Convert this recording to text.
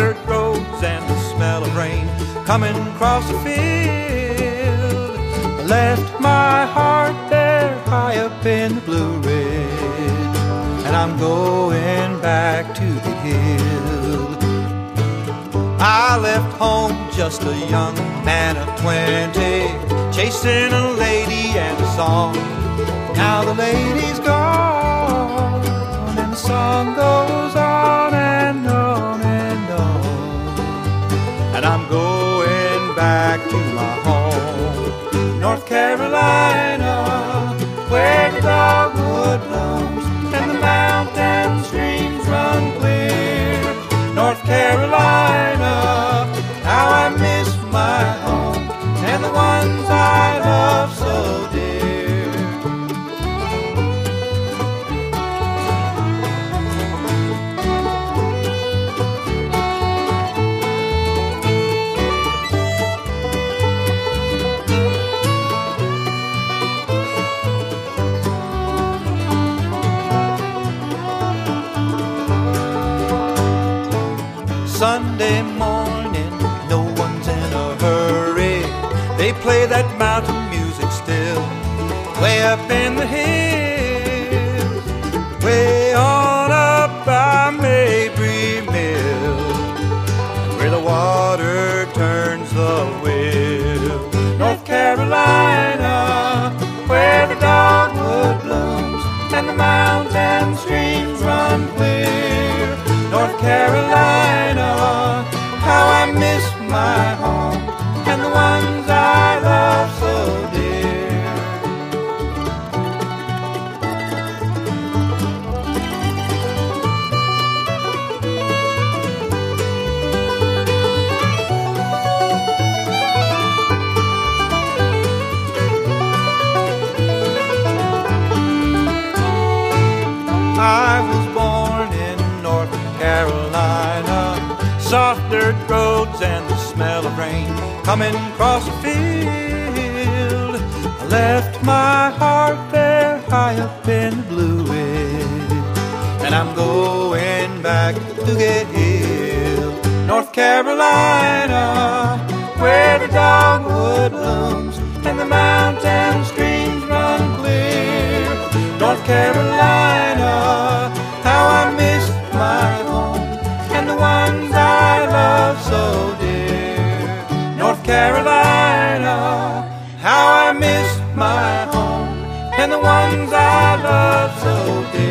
dirt roads and the smell of rain coming across the field. I left my heart there high up in the Blue Ridge, and I'm going back to the hill. I left home just a young man of 20, chasing a lady and a song. Now the lady's gone, and the song goes on and on and on. And I'm going back to my home, North Carolina, where the dogwood blooms and the mountain streams run clear. North Carolina, how I miss my home and the ones I love so dear. Sunday morning, no one's in a hurry. They play that mountain music still, way up in the hills, way on up by Mabry Mill, where the water turns the wheel. North Carolina, where the dogwood blooms and the mountain streams run clear. North Carolina, how I miss my home and the ones I love so dear. I was born in North Carolina, soft dirt roads and the smell of rain coming across the field. I left my heart there high up in the Blue Ridge, and I'm going back to get Hill. North Carolina, where the dogwood blooms and the mountain streams run clear. North Carolina, how I miss my home and the ones I love so dear. North Carolina, how I miss my home and the ones I love so dear.